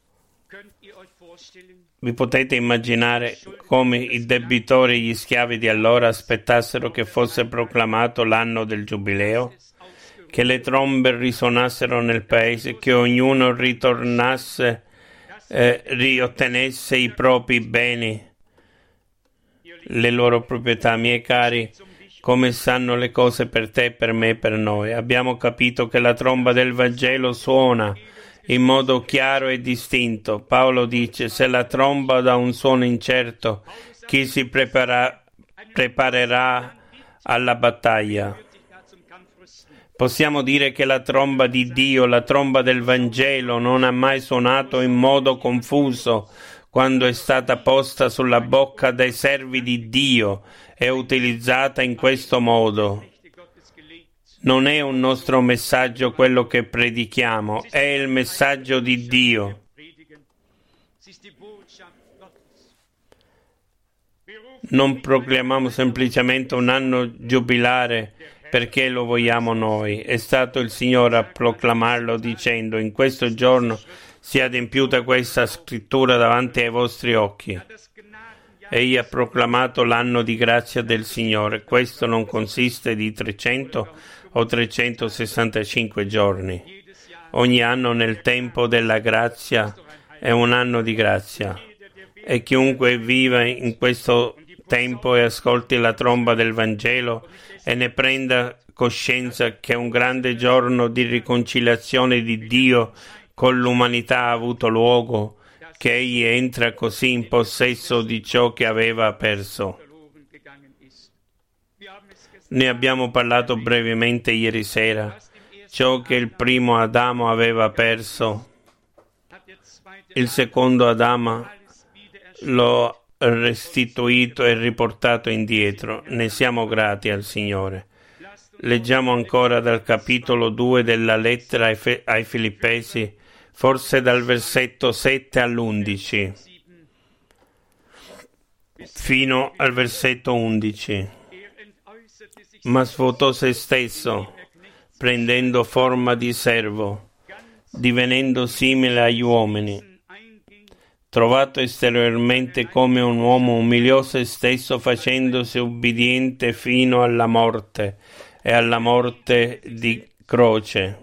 Vi potete immaginare come i debitori e gli schiavi di allora aspettassero che fosse proclamato l'anno del giubileo, che le trombe risuonassero nel paese, che ognuno ritornasse, riottenesse i propri beni, le loro proprietà. Miei cari, come stanno le cose per te, per me, per noi? Abbiamo capito che la tromba del Vangelo suona in modo chiaro e distinto. Paolo dice: se la tromba dà un suono incerto, chi si preparerà alla battaglia? Possiamo dire che la tromba di Dio, la tromba del Vangelo, non ha mai suonato in modo confuso quando è stata posta sulla bocca dei servi di Dio e utilizzata in questo modo. Non è un nostro messaggio quello che predichiamo, è il messaggio di Dio. Non proclamiamo semplicemente un anno giubilare perché lo vogliamo noi. È stato il Signore a proclamarlo dicendo: in questo giorno sia adempiuta questa scrittura davanti ai vostri occhi. Egli ha proclamato l'anno di grazia del Signore. Questo non consiste di 300 o 365 giorni. Ogni anno nel tempo della grazia è un anno di grazia. E chiunque viva in questo tempo e ascolti la tromba del Vangelo e ne prenda coscienza che un grande giorno di riconciliazione di Dio con l'umanità ha avuto luogo, che egli entra così in possesso di ciò che aveva perso. Ne abbiamo parlato brevemente ieri sera. Ciò che il primo Adamo aveva perso, il secondo Adamo lo ha restituito e riportato indietro. Ne siamo grati al Signore. Leggiamo ancora dal capitolo 2 della lettera ai Filippesi, forse dal versetto 7 all'11, fino al versetto 11. Ma svuotò se stesso, prendendo forma di servo, divenendo simile agli uomini. Trovato esteriormente come un uomo, umiliò se stesso, facendosi ubbidiente fino alla morte e alla morte di croce.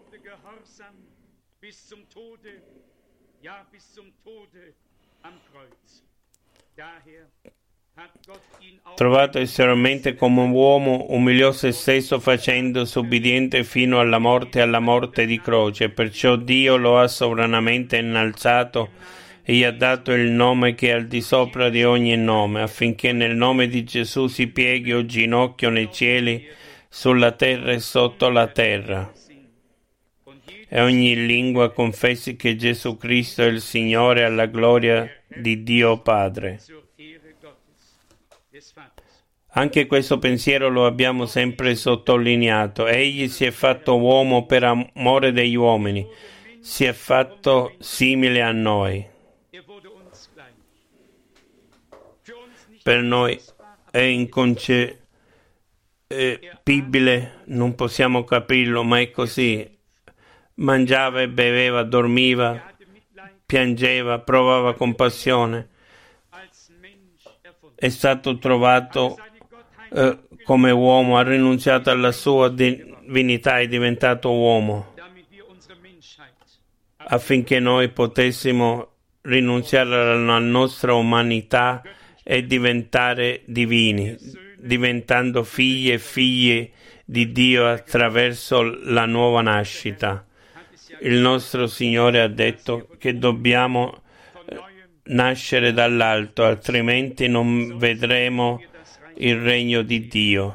Trovato esteriormente come un uomo, umiliò se stesso, facendosi ubbidiente fino alla morte e alla morte di croce. Perciò Dio lo ha sovranamente innalzato e gli ha dato il nome che è al di sopra di ogni nome, affinché nel nome di Gesù si pieghi ogni ginocchio nei cieli, sulla terra e sotto la terra, e ogni lingua confessi che Gesù Cristo è il Signore, alla gloria di Dio Padre. Anche questo pensiero lo abbiamo sempre sottolineato. Egli si è fatto uomo per amore degli uomini, si è fatto simile a noi. Per noi è inconcepibile, non possiamo capirlo, ma è così. Mangiava e beveva, dormiva, piangeva, provava compassione. È stato trovato come uomo, ha rinunziato alla sua divinità, è diventato uomo, affinché noi potessimo rinunziare alla nostra umanità e diventare divini, diventando figli e figlie di Dio attraverso la nuova nascita. Il nostro Signore ha detto che dobbiamo nascere dall'alto, altrimenti non vedremo il regno di Dio.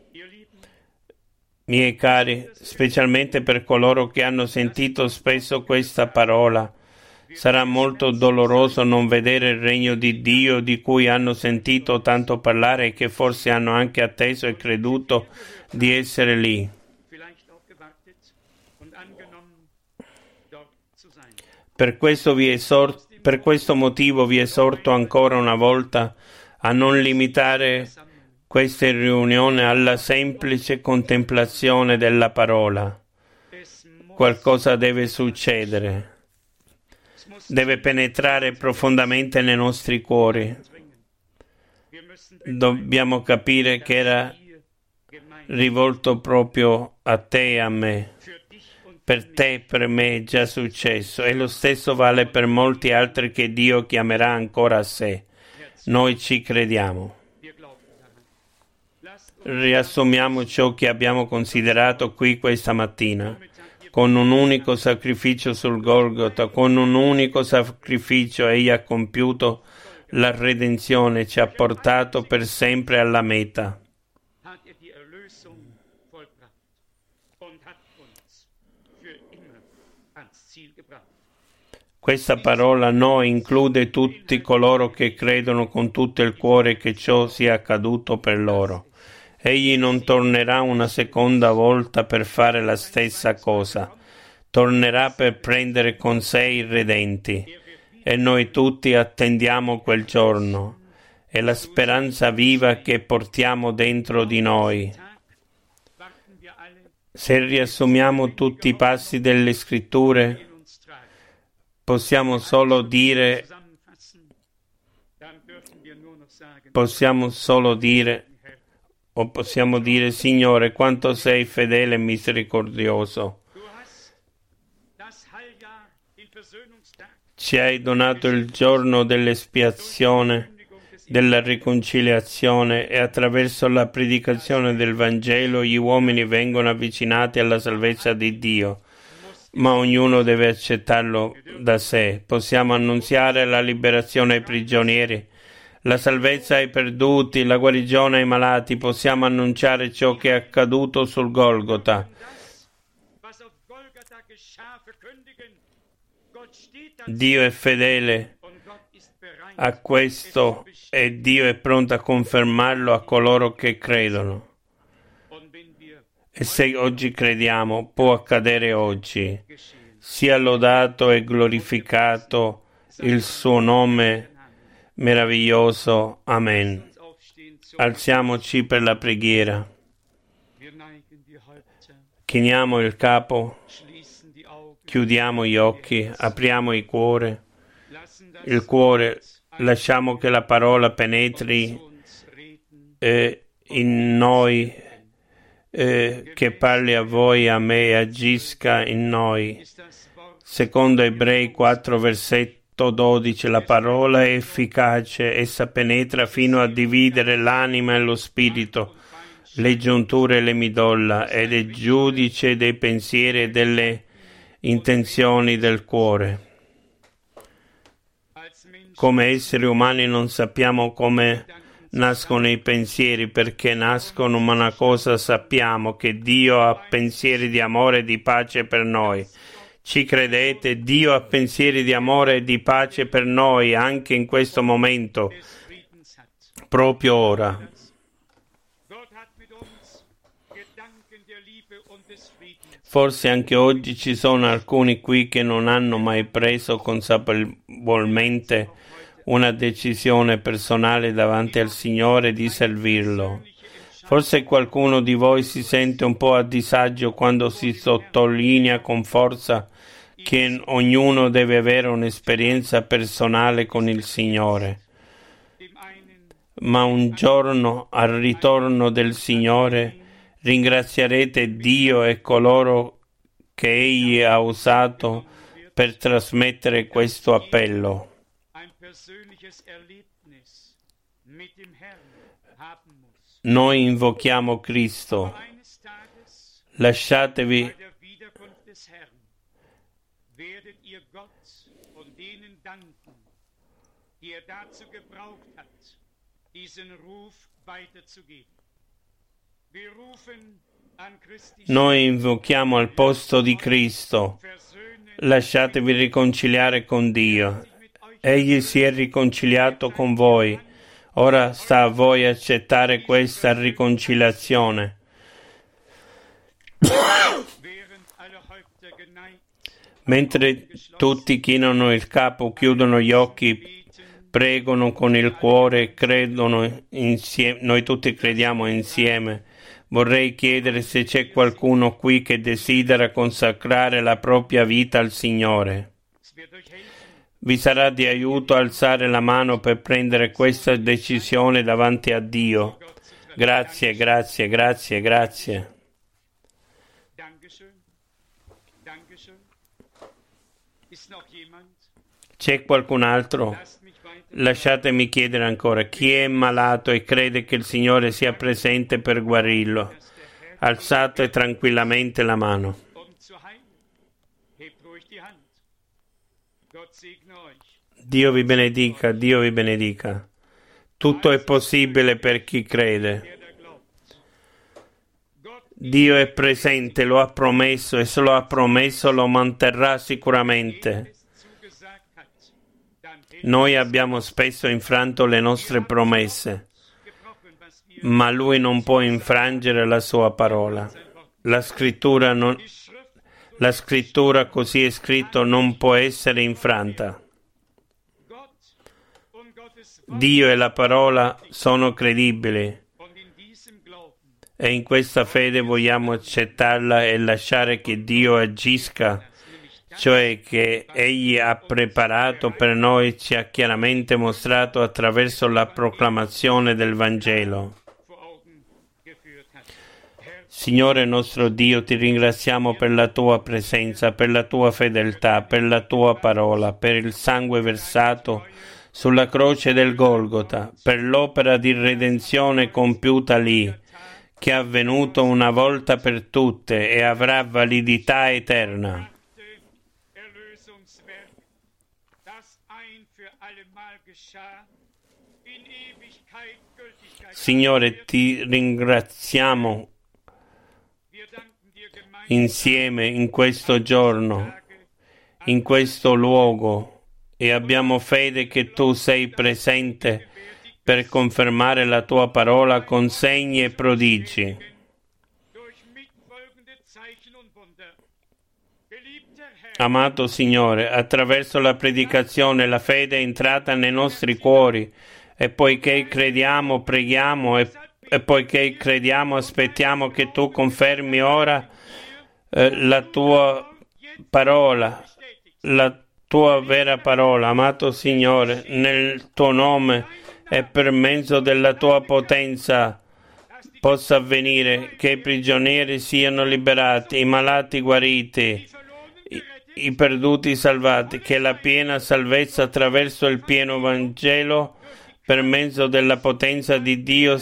Miei cari, specialmente per coloro che hanno sentito spesso questa parola, sarà molto doloroso non vedere il regno di Dio di cui hanno sentito tanto parlare e che forse hanno anche atteso e creduto di essere lì. Per questo motivo vi esorto ancora una volta a non limitare queste riunioni alla semplice contemplazione della parola. Qualcosa deve succedere. Deve penetrare profondamente nei nostri cuori. Dobbiamo capire che era rivolto proprio a te e a me. Per te e per me è già successo e lo stesso vale per molti altri che Dio chiamerà ancora a sé. Noi ci crediamo. Riassumiamo ciò che abbiamo considerato qui questa mattina. Con un unico sacrificio sul Golgota, con un unico sacrificio Egli ha compiuto la redenzione, ci ha portato per sempre alla meta. Questa parola no include tutti coloro che credono con tutto il cuore che ciò sia accaduto per loro. Egli non tornerà una seconda volta per fare la stessa cosa. Tornerà per prendere con sé i redenti. E noi tutti attendiamo quel giorno. È la speranza viva che portiamo dentro di noi. Se riassumiamo tutti i passi delle Scritture, possiamo solo dire, Signore, quanto sei fedele e misericordioso. Ci hai donato il giorno dell'espiazione, della riconciliazione e attraverso la predicazione del Vangelo gli uomini vengono avvicinati alla salvezza di Dio. Ma ognuno deve accettarlo da sé. Possiamo annunziare la liberazione ai prigionieri, la salvezza ai perduti, la guarigione ai malati. Possiamo annunciare ciò che è accaduto sul Golgota. Dio è fedele a questo e Dio è pronto a confermarlo a coloro che credono. E se oggi crediamo, può accadere oggi. Sia lodato e glorificato il suo nome meraviglioso. Amen. Alziamoci per la preghiera. Chiniamo il capo, chiudiamo gli occhi, apriamo il cuore. Lasciamo che la parola penetri in noi, che parli a voi, a me, e agisca in noi. Secondo Ebrei 4, versetto 12, la parola è efficace, essa penetra fino a dividere l'anima e lo spirito, le giunture e le midolla, ed è giudice dei pensieri e delle intenzioni del cuore. Come esseri umani non sappiamo come nascono i pensieri, perché nascono, ma una cosa sappiamo, che Dio ha pensieri di amore e di pace per noi. Ci credete? Dio ha pensieri di amore e di pace per noi anche in questo momento, proprio ora. Forse anche oggi ci sono alcuni qui che non hanno mai preso consapevolmente una decisione personale davanti al Signore di servirlo. Forse qualcuno di voi si sente un po' a disagio quando si sottolinea con forza che ognuno deve avere un'esperienza personale con il Signore. Ma un giorno, al ritorno del Signore, ringrazierete Dio e coloro che Egli ha usato per trasmettere questo appello. Noi invochiamo Cristo. Lasciatevi Noi invochiamo al posto di Cristo. Lasciatevi riconciliare con Dio. Egli si è riconciliato con voi. Ora sta a voi accettare questa riconciliazione. Mentre tutti chinano il capo, chiudono gli occhi, pregano con il cuore e credono insieme, noi tutti crediamo insieme. Vorrei chiedere se c'è qualcuno qui che desidera consacrare la propria vita al Signore. Vi sarà di aiuto alzare la mano per prendere questa decisione davanti a Dio. Grazie, grazie, grazie, grazie. C'è qualcun altro? Lasciatemi chiedere ancora, chi è malato e crede che il Signore sia presente per guarirlo? Alzate tranquillamente la mano. Dio vi benedica, Dio vi benedica. Tutto è possibile per chi crede. Dio è presente, lo ha promesso e se lo ha promesso lo manterrà sicuramente. Noi abbiamo spesso infranto le nostre promesse, ma Lui non può infrangere la sua parola. La scrittura così è scritto non può essere infranta. Dio e la parola sono credibili e in questa fede vogliamo accettarla e lasciare che Dio agisca, cioè che Egli ha preparato per noi, ci ha chiaramente mostrato attraverso la proclamazione del Vangelo. Signore nostro Dio, ti ringraziamo per la tua presenza, per la tua fedeltà, per la tua parola, per il sangue versato sulla croce del Golgota, per l'opera di redenzione compiuta lì, che è avvenuto una volta per tutte e avrà validità eterna. Signore, ti ringraziamo insieme in questo giorno, in questo luogo, e abbiamo fede che tu sei presente per confermare la tua parola con segni e prodigi. Amato Signore, attraverso la predicazione la fede è entrata nei nostri cuori e poiché crediamo, preghiamo e poiché crediamo, aspettiamo che tu confermi ora la tua parola, la tua vera parola. Amato Signore, nel tuo nome e per mezzo della tua potenza possa avvenire che i prigionieri siano liberati, i malati guariti, i perduti salvati, che la piena salvezza attraverso il pieno Vangelo per mezzo della potenza di Dio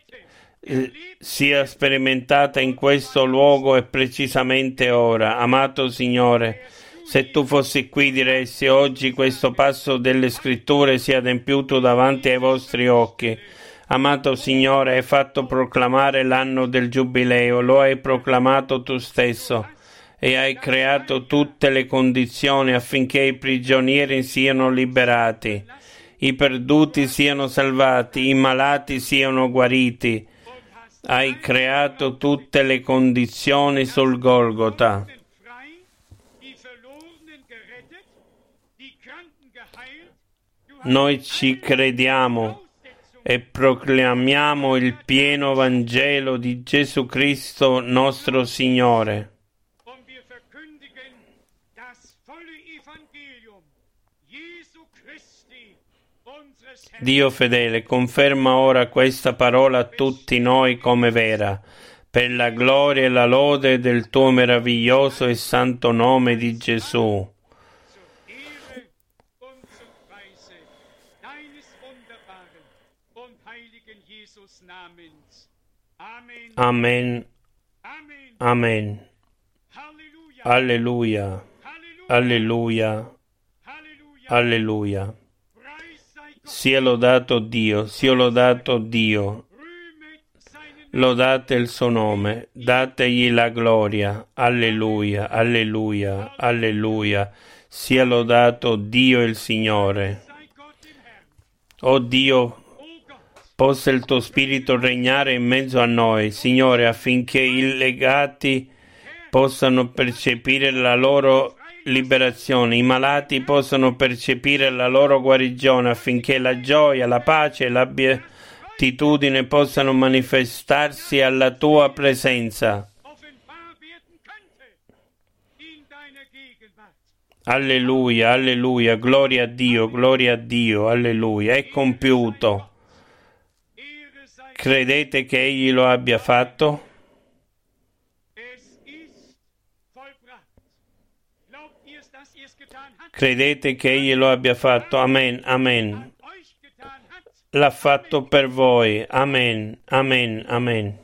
sia sperimentata in questo luogo e precisamente ora. Amato Signore, se tu fossi qui diresti oggi questo passo delle scritture sia adempiuto davanti ai vostri occhi. Amato Signore, hai fatto proclamare l'anno del Giubileo, lo hai proclamato tu stesso e hai creato tutte le condizioni affinché i prigionieri siano liberati, i perduti siano salvati, i malati siano guariti. Hai creato tutte le condizioni sul Golgota. Noi ci crediamo e proclamiamo il pieno Vangelo di Gesù Cristo nostro Signore. Dio fedele, conferma ora questa parola a tutti noi come vera, per la gloria e la lode del tuo meraviglioso e santo nome di Gesù. Amen. Amen. Alleluia. Alleluia. Alleluia. Sia lodato Dio, sia lodato Dio. Lodate il suo nome, dategli la gloria. Alleluia, alleluia, alleluia. Sia lodato Dio il Signore. O Dio, possa il tuo Spirito regnare in mezzo a noi, Signore, affinché i legati possano percepire la loro liberazione, i malati possano percepire la loro guarigione, affinché la gioia, la pace e la beatitudine possano manifestarsi alla tua presenza. Alleluia, alleluia, gloria a Dio, alleluia, è compiuto. Credete che Egli lo abbia fatto? Credete che Egli lo abbia fatto? Amen, amen. L'ha fatto per voi. Amen, amen, amen.